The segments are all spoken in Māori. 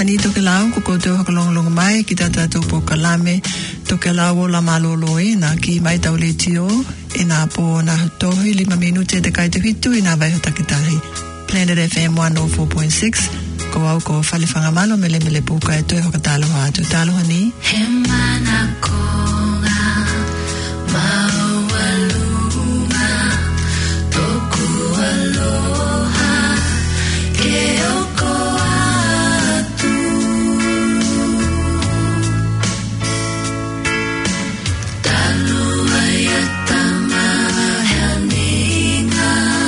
hani to ke lau ko ko te hakalong mai ki tata to po kalame to ke lau la malolo na ki mai tau le tio ina po na tohi 5 minute te kai te hitu ina vai hota kitahi Planet FM 104.6 ko au ko fale fanga malo mele po ka to hakatalo ha to talo hani hemana ko mawaluma toku aloha ke oko atu talu ayatama haninga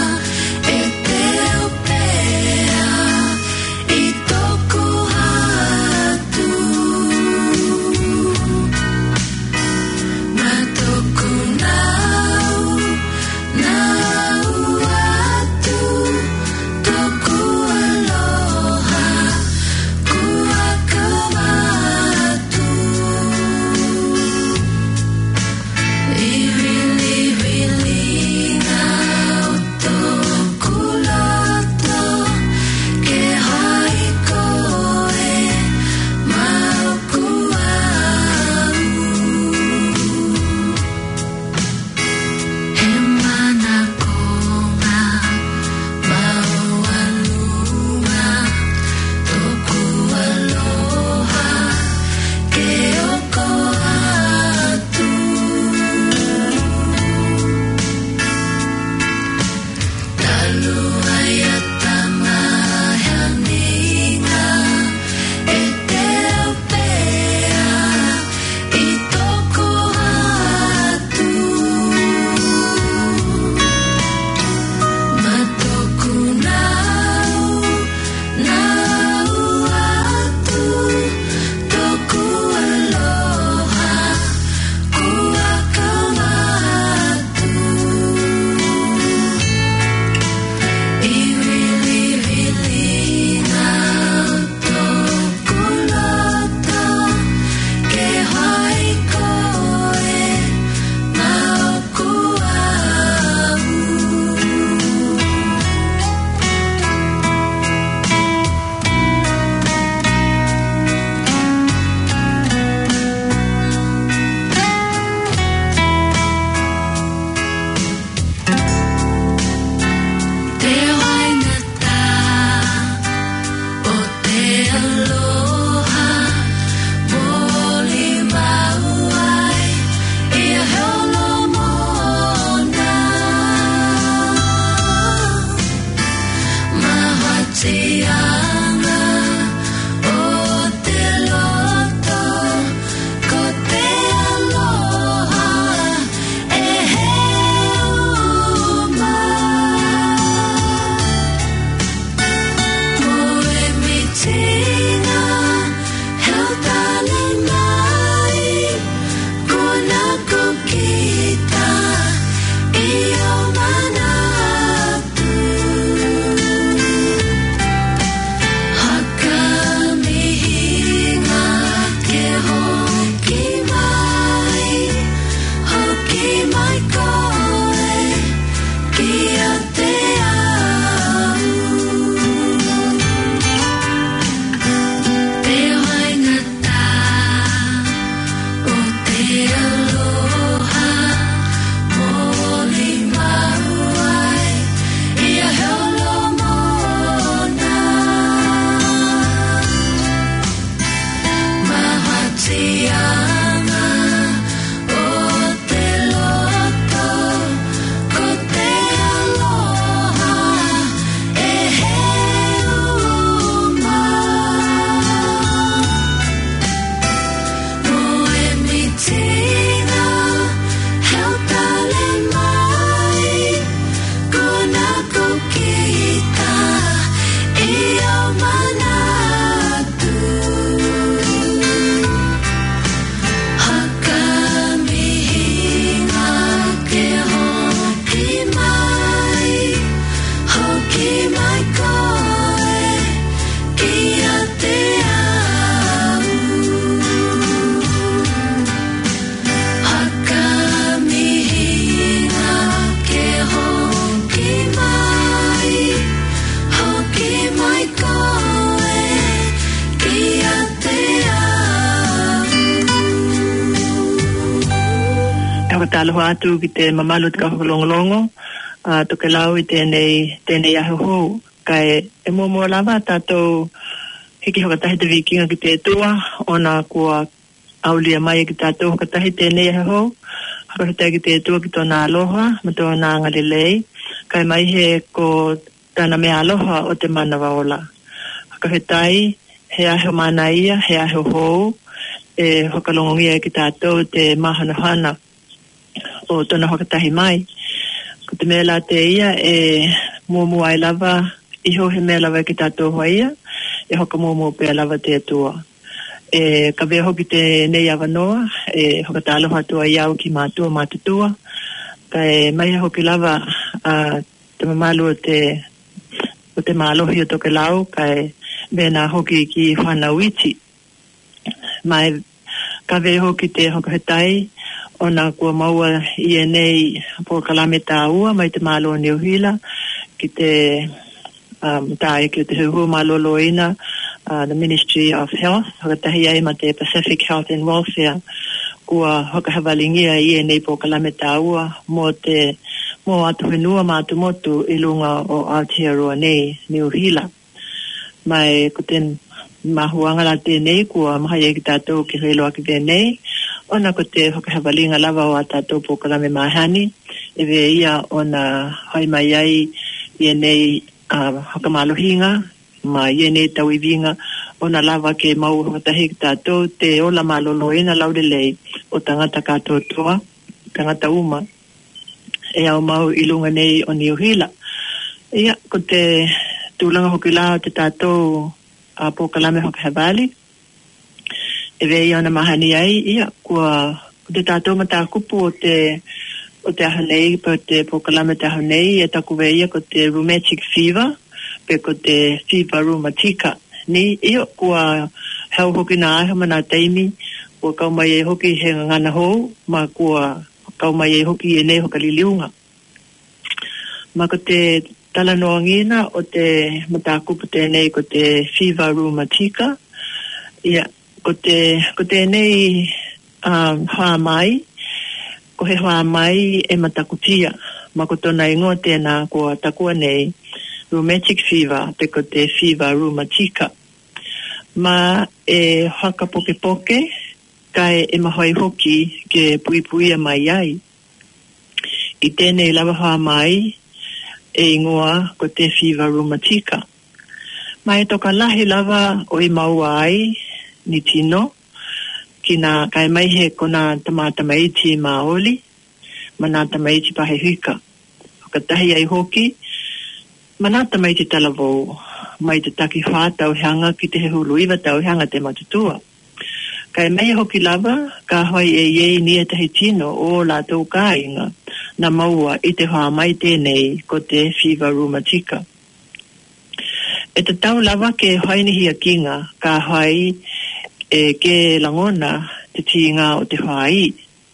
eteopea itoku atu matoku talo atu ki te mamalu te kahokolongolongo, to ke lau I tēnei aho kai e mō lava tātou hiki hokatahi te vikinga ki te tua, ona kua aulia mai ki tātou hokatahi tēnei aho, hokatahi ki te tua ki tōna aloha, ma tōna ngalilei, kai mai he ko tāna mea aloha o te mana waola. Hokatahi, he aho mana ia, he aho hou, e hokalongongia ki tātou te mahanahana o tōna hokatahi mai. Ko te mea la te ia e mōmu ai lava, iho he mea lava ki tātou haia, e hoka mōmu pēr lava te atua. E ka vea hoki te nei awanoa, e hoka tā aloha tua iau ki mātua mātutua, ka e mai hoki lava te mamalu o te mālohi o toke lau, ka e vena hoki ki whana uiti. Mai ka vea hoki te hoka hetai, ona kua maua I nei po kalame tā ua, mai te mālo o Niuhila, ki te tāi ki te huhu maloloina, the Ministry of Health, hokatahi ai ma te Pacific Health and Welfare, kua hokahawalingia I nei po kalame tā ua, mō atu whenua mātu motu I lunga o Aotearoa nei, Niuhila. Mai ko te mahuanga la tēnei, kua mahai ki tātou ki reiloa ki tēnei, ona ko te hokahawalinga lava o a tātou po kalame mahani, e we ia ona hai mai ai I nei hokamalohinga, ma I nei tawivinga, ona lava ke mau hokatahi ki tātou te ola maloloina laurelei o tangata katotoa, tangata uma, e au mau I lunga nei o Niuhila. Ia, ko te tūlanga hokilao te tātou po kalame hokahawali, e wei ona mahani ai, ia, kua te tātou mata kupu o te ahonei, po te pokalame te ahonei, e taku weia ko te rheumatic fever, pe ko te fever rheumatica. Ni, ia, kua hau hoki na aho mana teimi, kua kaumai e hoki he ngana hou, ma kua kaumai e hoki e nei hokaliliunga. Ma ko te talanoangina o te mata kupu tēnei ko te fever rheumatica, ia, ko te nei hoa mai, ko he hoa mai e matakutia, ma ko tōna ingoa tēnā kua takua nei rheumatic fever, te ko te fever rheumatica. Ma e haka poke poke, kai e mahoi hoki ke puipuia mai ai. I tēnei lava hoa mai, e ingoa ko te fever rheumatica. Ma e toka lahi lava o I maua ai, ni tino, ki nā kai mai he kona tamata maiti maoli, manata maiti pahe hika. Hokatahi ai hoki, manata maiti talavou, mai te taki whātau hanga ki te hehulu iwa tau hanga te matutua. Kai mai hoki lava, ka hoi e iei nia tahi tino o la tau kāinga, na maua I te hoa mai tēnei ko te fever rheumatica. E te tau lava ke hoi ni hia kinga, ka hoi e ke langona te tinga o te haai.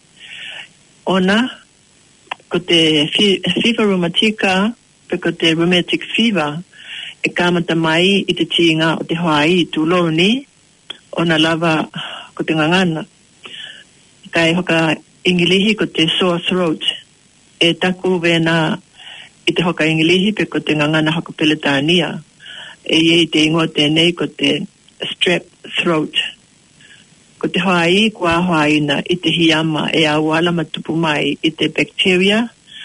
Ona, ko te fever rheumatica, pe ko te rheumatic fever, e kamata mai I te tinga o te haai tūloni, ona lava ko te ngangana. Kai hoka ingilihi ko te sore throat, e taku vena I te hoka ingilihi pe ko te ngangana hako peletania, e iei te ingoa tēnei ko te strep throat. Ko te haai kua haina I te hiyama e awala matupu mai I te bacteria,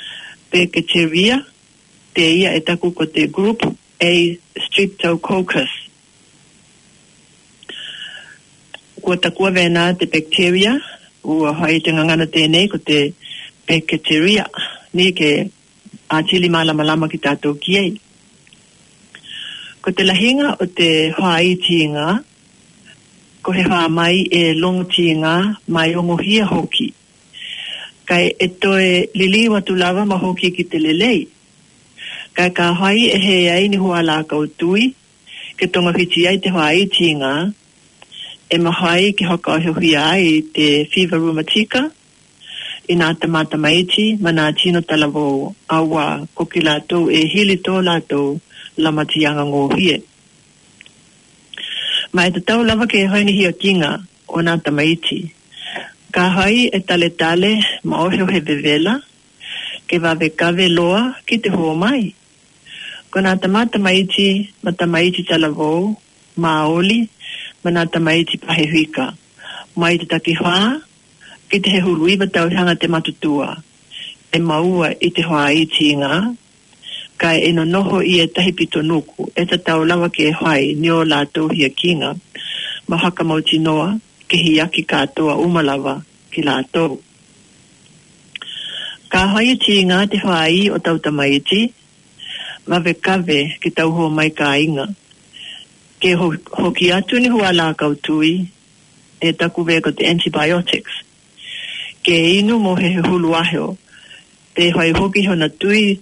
te ia e taku ko te group A Streptococcus. Kua takua vena te bacteria, ua hai te ngangana tēnei ko te bacteria, ni ke atili malama ki tātou ki ei. Ko te lahinga o te haai tinga, ko he hoa mai e longo tinga mai ongohia hoki. Kai e toe liliwa tu lava ma hoki ki te lelei. Kai ka hai e he ai ni hoa la kautui, ke tonga whiti ai te haai tinga, e mahai ki hoka o hui ai te fever rheumatica, I nā tamata maiti, ma nā tino talavo awa ko ki lātou e hili tō lātou lamatianga ngōhie. Ma e te tau lava ke haini hia kinga o nā tamaiti, Ka hai e tale ma o he vevela ke wawe kawe loa ki te hoa mai. Ko nā tamata maiti ma tamaiti talavou ma oli ma nā tamaiti pahehuika. Mai te taki whaa ki te he huluiwa tauhanga te matutua. E maua i te hoa iti ngā. Kai e no noho i e tahi pito nuku. E ta tau lawa ke e whai ni o lātou hia kinga. Ma haka mauti noa ke hiaki katoa umalawa ki lātou. Ka hai ti ngā te whai o tau tamaiti. Wawe kawe ki tau hoa mai ka inga. Ke hoki atu ni hua la kautui. E taku wea ko te antibiotics. Ke inu mo he hulu aheo. Te hoi hoki hona tui.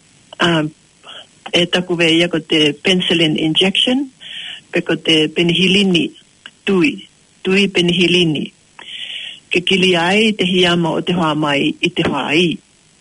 E taku wea ia ko te penicillin injection. Pe ko te penihilini. Tui penihilini. Ke kili ai te hiama o te hoa mai i te hoa ai.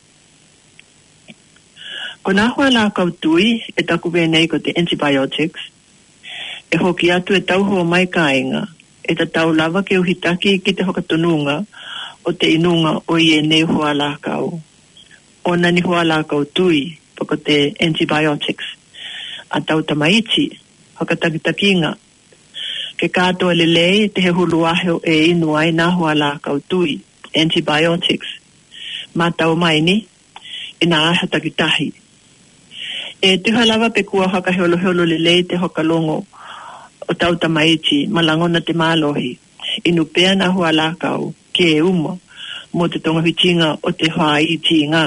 Ko nā hoa la kautui e taku wea nei ko te antibiotics. E hoki atu e tau hoa mai ka inga. E ta tau lava ke uhitaki ki te hokatonunga o te inunga o i e nei hoa la kau. O nani hoa la kautui pako te antibiotics. A tau tamaiti, hokatakinga. Ke katoa lelei te he hulu aheo e inu ai nā hoa la kautui, antibiotics. Ma tau maini, i nā aha takitahi. E tuha lava pe kua haka heolo lelei te hokalongo o tau tamaiti, malangona te mālohi. Inu pea nā hoa la kau, ke e uma, mo te tonga hitinga o te hoa iti ngā.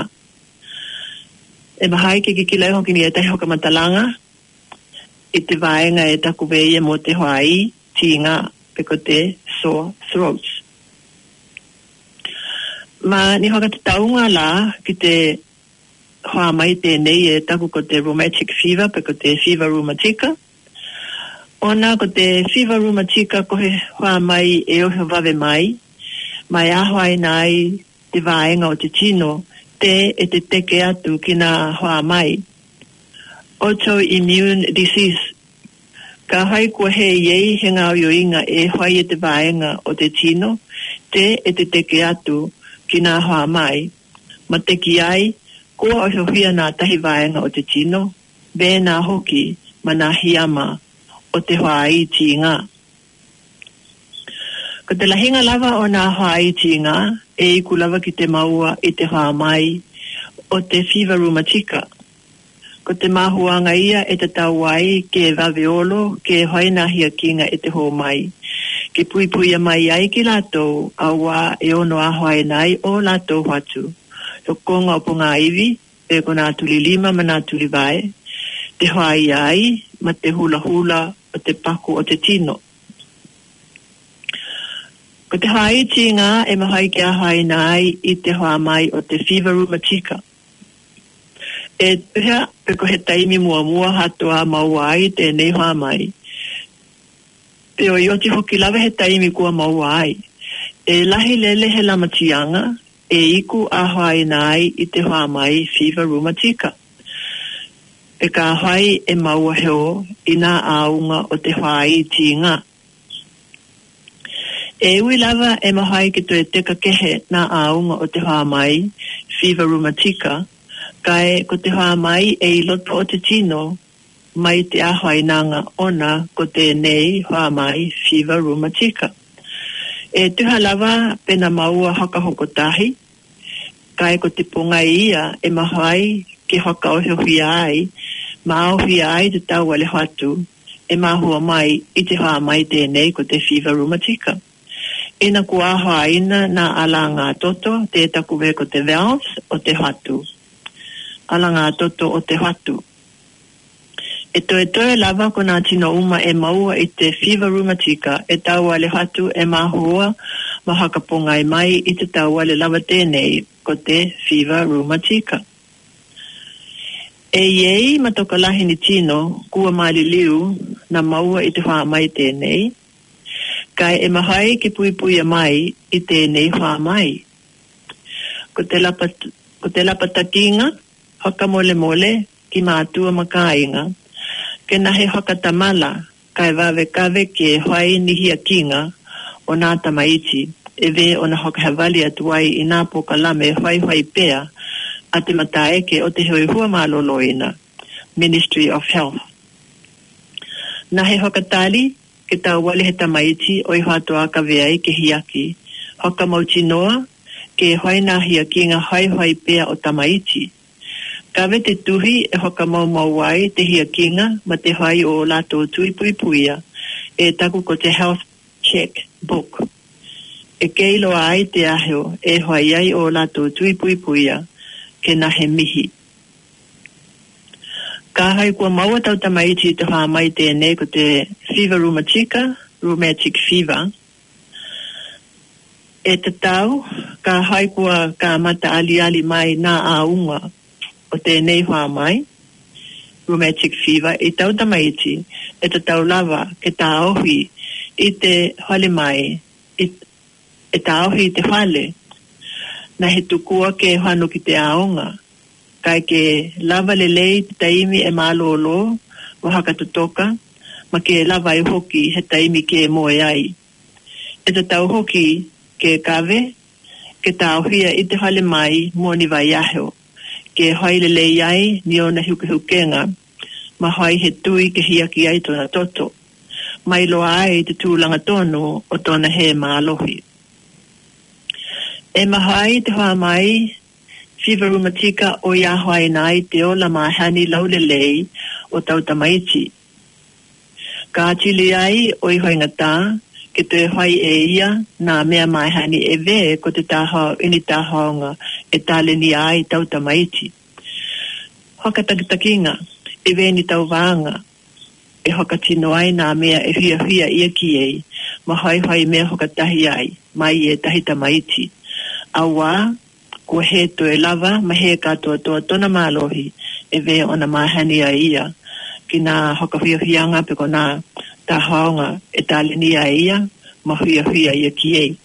E mahai ke kikilai hoki ni e tahi hoka matalanga, i te vaenga e taku veia mo te hoai, ti ngā, peko te sore throats. Ma ni hoka te taunga la, ki te hoa mai te nei e taku ko te rheumatic fever, peko te fever rheumatica. Ona ko te fever rheumatica ko he hoa mai e ohe wawe mai ahoai nai te vaenga o te tino, te e te teke atu ki nā hoa mai. Autoimmune disease. Ka hai kua he iei he ngā oioinga e hoi e te vaenga o te tino, te e te teke atu ki nā hoa mai. Ma te ki ai, kua o hiohia nā tahi vaenga o te tino, be nā hoki ma nā hiama o te hoa i ti ngā. Ko te lahinga lava o nā hoa i ti ngā, e iku lava ki te maua i te hoa mai o te fever rheumatica. Ko te mahuanga ia e te tauai ke waweolo ke hoina hia kinga e te hoa mai. Ke puipuia mai ai ki lātou awa e ono ahoai nai o lātou watu. O konga o punga iwi, e ko nā tuli lima ma nā tuli vai. Te hoa ai ma te hula hula o te paku o te tino. Ko te hoa i ti ngā e mahai ke ahoai nai i te hoa mai o te fever rheumatica. E tuhea, peko he taimi mua hatoa maua ai te nei hoa mai. Te o ioti hoki lawe he taimi kua maua ai. E lahi lele he lamatianga, e iku ahoai nai i te hoa mai fever rheumatica. E ka ahoai e maua heo i nā aunga o te hoa i ti ngā. E ui lava e mahai ki tu e teka kehe nā aunga o te hoa mai fever rheumatica. Kai ko te hoa mai e i loto o te tino, mai te ahoai nanga ona ko te nei hoa mai fever rheumatica. E tuha lava pena maua haka hokotahi, kai ko te punga ia e mahai ke haka o hia ai, ma o hia ai te tau ale hatu, e mahua mai i te hoa mai te nei ko te fever rheumatica. Ina ku ahoa ina na ala ngā toto, te taku we ko te valves o te hatu. Ala ngā toto o te hatu. E toe lava ko nā tino uma e maua i te fever rheumatica e tau ale hatu e mahua ma hakaponga i mai i te tau ale lava tēnei ko te fever rheumatica. E iei matoka lahi ni tino kua maali liu na maua i te hoa mai tēnei, kai e mahai ke pui mai i tēnei hoa mai. Ko te lapatakinga, haka mole ki mātua makainga, ke nahe haka tamala, kai wawe kawe ke hoi nihia kinga o nā tamaiti, e ve ona hoka havali atuai i nā po kalame whai pea a te mataeke o te hoi hua maloloina, Ministry of Health. Na he hoka tali, ke tau wale he tamaiti o i hatoa ka veai ke hiaki, hoka mauti noa, ke hoina hiaki ngā hoi pea o tamaiti. Kawe te tuhi e hoka mau wai te hiakinga ma te hoi o lato tui puipuia e taku ko te health check book. E keilo ai te aheo e hoi ai o lato tui puipuia ke na he mihi. Ka hai kua maua tau tamaiti te hoa mai tēnei ko te fever rheumatic fever. E te tau, ka hai kua ka mata ali mai nā aunga o tēnei hoa mai, rheumatic fever, i tau tamaiti, e te tau lava ke tā ohi i te hale mai, e tā ohi i te hale, na he tukua ke hanu ki te aonga, kai ke lava lelei te taimi e malolo, o haka tutoka, ma ke lava i hoki he taimi ke moe ai. E te tau hoki ke kawe, ke tā ohia i te hale mai mo ni vai aheo, ke hoi lelei ai ni ona hukenga, ma hoi he tui ke hiaki ai tona toto, mai loa ai te tūlanga tono o tona he maalohi. E mahai te hoa mai, fever rheumatica o ia hoai nai te ola mahani laulelei o tau tamaiti. Ka atili ai o i hoi ngatā, ke te hoi e ia nā mea mahani e ve ko te ini tāhaonga e tāleni ai tau tamaiti. Hoka takitakinga, e ve ni tau vāanga, e hoka tino ai nā mea e hia ia ki ei, ma hoi mea hoka tahi ai, mai e tahi tamaiti. Awa, ko he to e lava, ma he katoa toa tona mālohi, e ve ona mahani a ia, ki nā hoka hianga pe ko nā tāhaonga e tāleni a ia, ma hia ia ki ei.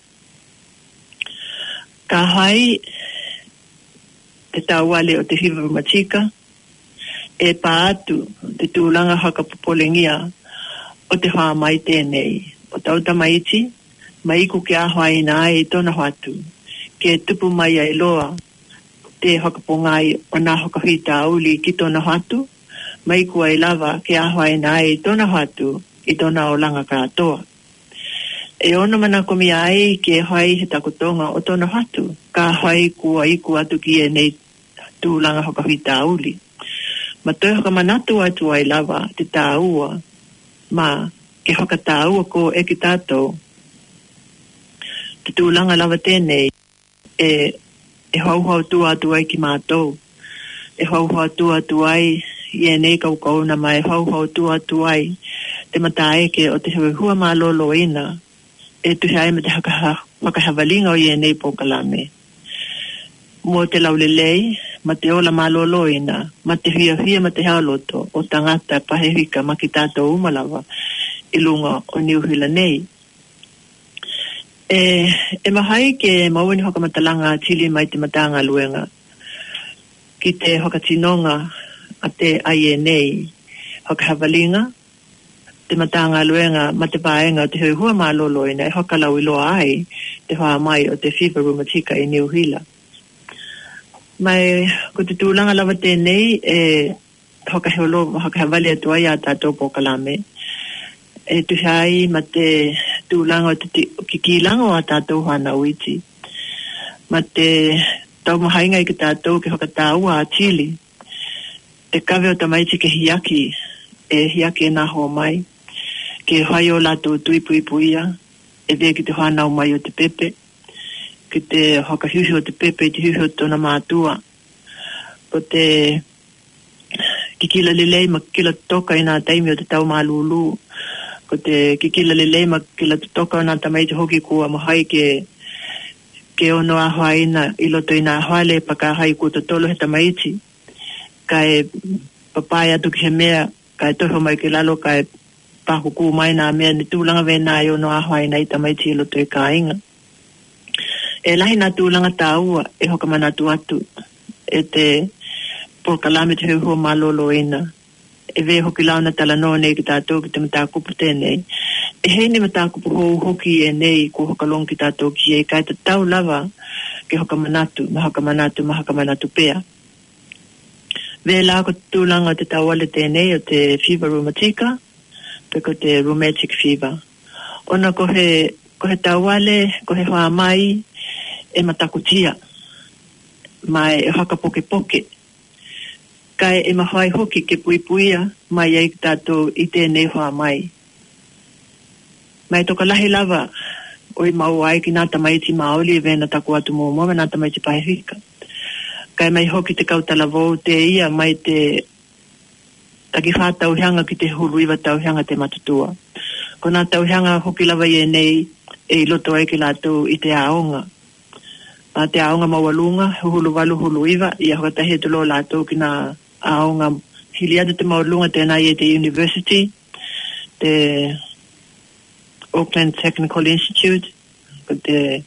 Ka hai, te tauale o te fever rheumatica, e pātu te tūlanga haka popolengia o te hoa mai tēnei. O tau tamaiti, mai iku ke ahoi nā e tona hatu, ke tupu mai ai loa, te hakapongai o nā hokahita auli ki tona hatu, mai iku ai lava ke ahoi nā e tona hatu i tona o langa katoa. E ono mana komi ai ke hoi he takotonga o tona hatu, ka hoi kua iku atu ki e nei tūlanga hokahita auli. Ma toi hoka manatu atu ai lava te tāua, ma ke hoka tāua ko e ki tātou. Te tūlanga lava tēnei, e hauhau tu atu ai ki mātou. E hauhau tu atu ai i e nei kaukauna, ma e hauhau tu atu ai te mataeke o te hua malolo ina, e tuhi ai me te whakahavalinga o i e nei pokalame. Mo te laulelei, ma te ola malolo ina, ma te hia ma te haoloto o tangata pahewika ma ki tātou umalawa i lunga o Niuhila nei. E mahai ke mauini hoka matalanga tili mai te matanga luenga ki te hoka tinonga a te aie nei hoka havalinga, te matanga luenga ma te paenga o te hua malolo ina e hoka lau iloa ai te hoa mai o te fever rheumatica i Niuhila. Mai, ko te tūlanga lawa tēnei, hoka hawali atua ia tātou pokalame. E tuhai ma te tūlanga o te kikilanga o a tātou hana uiti. Ma te tau mahainga i ki tātou ke hoka tāua a Chile. Te kawe o tamaiti ke hiaki e nā hoa mai. Ke hai o lātou tui puipuia, e vea ki te hana o mai o te pepe. Ki te hoka hiuhi o te pepe, te hiuhi o tona mātua. Ko te kikila lelei ma kila toka i nā taimi o te tau mālulu. Ko te kikila lelei ma kila toka o nā tamaiti hoki kua mahai ke ono a haina i loto i nā hale pakahai kua totolo he tamaiti. Kai papai atu ki he mea, kai toho mai ke lalo, kai pahuku mai nā mea ni tūlanga vena i ono a haina i tamaiti i loto i ka inga. E lahi nā tūlanga tāua e hoka manatu atu e te pokalame te hua malolo ina. E ve hoki launa tala no nei ki tātou ki te mata kupu tēnei. e he ni mataku puho hoki e nei ko hokalong ki tātou ki e kai te tau lava ke hakamanatu pea. Vela ko tūlanga o te tauale tēnei o te fever rheumatica, pe ko te rheumatic fever. Ona ko he tauale, ko he hoa mai, e matakutia, mai e hakapoke poke. Kai e mahai hoki ke puipuia, mai ai tātou i tēnei hoa mai. Mai toka lahi lava, oi mau ai ki nā tamaiti maoli e vena taku atu mōmoa, nā tamaiti pahirika. Kai mai hoki te kautala vau te ia, mai te taki whā tauhianga ki te huruiwa tauhianga te matutua. Ko nā tauhianga hoki lava i e nei, e loto ai ki lātou i te aonga. A te aonga maualunga, hulu walu huluiwa, i a hokatahe tulo lātou ki nā aonga hiliada te maualunga tēnā i e te university, te Auckland Technical Institute, the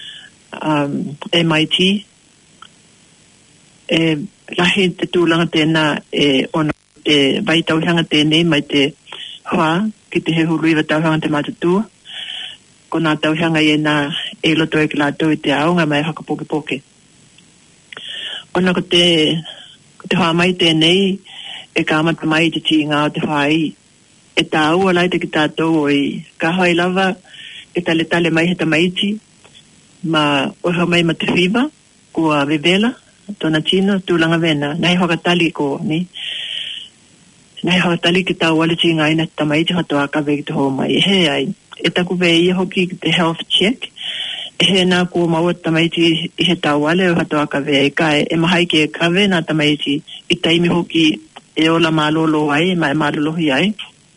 MIT, lahi te tūlanga tēnā ona te vai tauhanga tēnei mai te hoa ki te he huruiwa tauhanga te matutua. Ko nā tauhanga i nā e loto e ki lātou i te aonga mai hakapoke. Ona ko te hoa mai tēnei e kāmata mai te ti ngā o te hoa i. E tā ua lai te ki tātou oi ka hoi lava e tale mai he tamaiti ma oha mai ma te whiwa kua vevela tona tino tūlanga vena nahi hokatali ko ni nahi hokatali ki tā wale ti ngai na tamaiti hatoa ka veki te ho mai he ai e taku vei i hoki ki te health check e he nā kua maua tamaiti i he tā wale o hatoa ka vei kai e mahai ke kawe nā tamaiti i taimi hoki e ola malolo ai ma e malolohi ai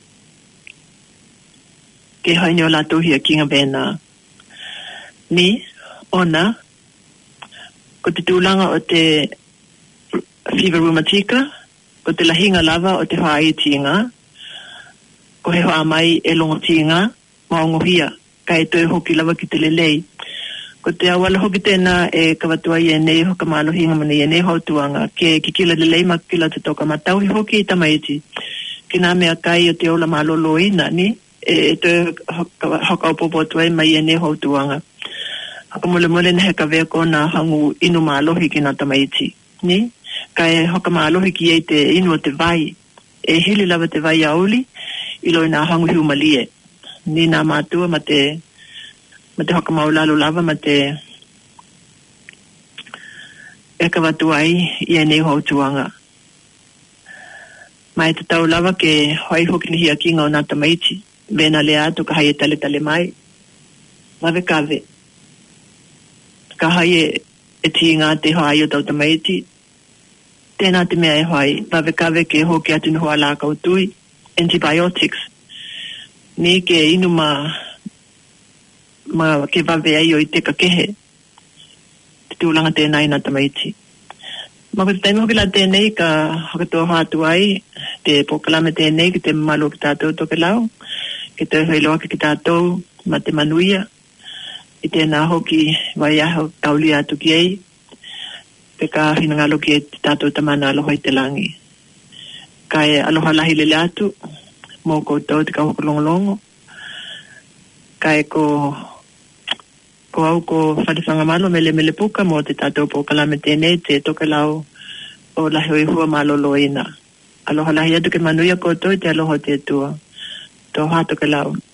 ke haini o lātou hia kinga vena. Ni, ona, ko te tūlanga o te fever rheumatica, ko te lahinga lava o te haai tinga, ko he hoa mai e longo tinga, maongohia, kai toi hoki lava ki te lelei. Ko te awala hoki tēnā e kawatua i e nei hoka maalohinga mani e nei hautuanga, ke kikila lelei makila te toka matauhi hoki i tamaiti. Ki nā mea kai o te ola malolo ina, ni, e te haka upopo tuai mai e ne hautuanga. Haka mole ne heka vea ko nā hangu inu mālohi ki nā tamaiti. Ni? Kai haka mālohi ki ei te inu o te vai. E hili lava te vai auli, ilo i nā hangu hiu malie. Ni nā mātua ma te haka maulalu lava ma te eka watu ai i e ne hautuanga. Mai te tau lava ke hoi hoki ni hia kinga o nā tamaiti. Bena le atu ka haie tale mai. Mawe kawe. Ka haie e ti ngā te hae o tau tamaiti. Tēnā te mea e hae. Mawe kawe ke hoki atu nuhua la kautui. Antibiotics. Ni ke inu ma ke wawe ai o i te ka kehe. Te tūlanga tēnā i nā tamaiti. Mako te taimi hoki la tēnei ka hakatoa hātu ai. Te pokalame tēnei ki te malu ki tātou toke lau. Ke te heiloa ki tātou ma te manuia i tēnā hoki vai aho kauli atu ki ei pe ka hina ngalo ki e tātou tamana aloha i te langi ka e aloha lahi lele atu mō koutou te ka hoko longolongo ka e ko au ko whadifanga malo mele puka mō te tātou po kalame tēnei te toke lau o lahi o i hua malolo ina aloha lahi atu ke manuia koutou te aloha te tua. Tō hātoke lau.